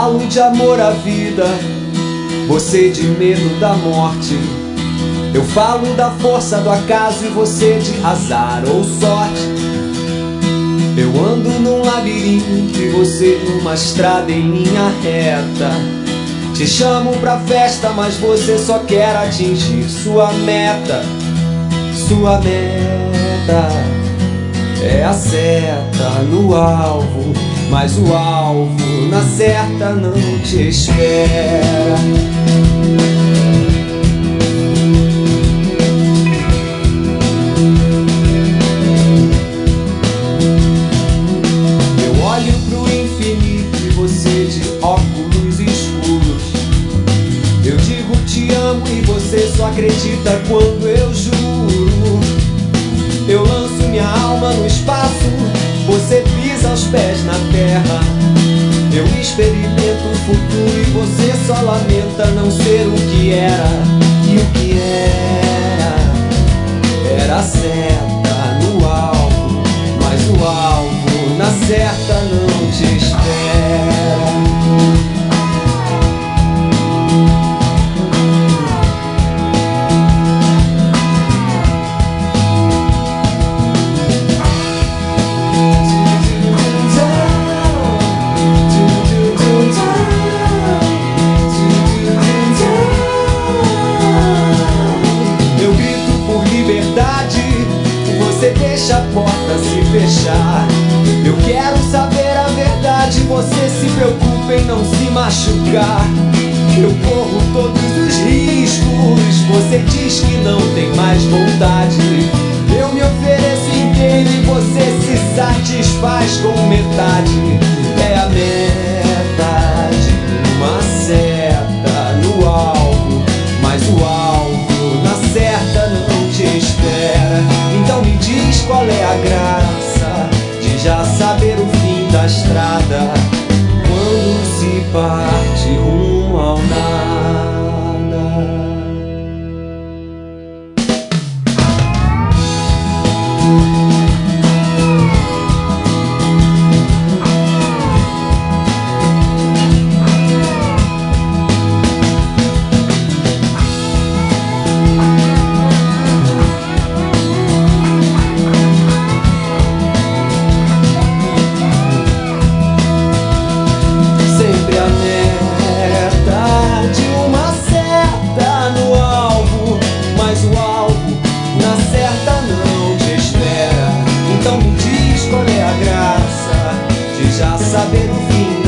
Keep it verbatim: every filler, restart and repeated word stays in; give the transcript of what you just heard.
falo de amor à vida, você de medo da morte. Eu falo da força do acaso e você de azar ou sorte. Eu ando num labirinto e você numa estrada em linha reta. Te chamo pra festa, mas você só quer atingir sua meta. Sua meta é a seta no alvo, mas o alvo na certa não te espera. Eu olho pro infinito e você de óculos escuros. Eu digo te amo e você só acredita quando eu juro. Eu lanço minha alma no espaço, você pisa os pés na terra. Eu experimento o futuro e você só lamenta não ser o que era. E o que era, era a seta no alvo, mas o alvo na certa não te espera. Você deixa a porta se fechar. Eu quero saber a verdade, você se preocupa em não se machucar. Eu corro todos os riscos, você diz que não tem mais vontade. Eu me ofereço inteiro e você se satisfaz com metade. É a meta de uma seta no alvo, mas o alvo na certa não te espera. Então me diz qual é a graça de já saber o fim da estrada, quando se parte rumo ao nada. Então me diz qual é a graça de já saber o fim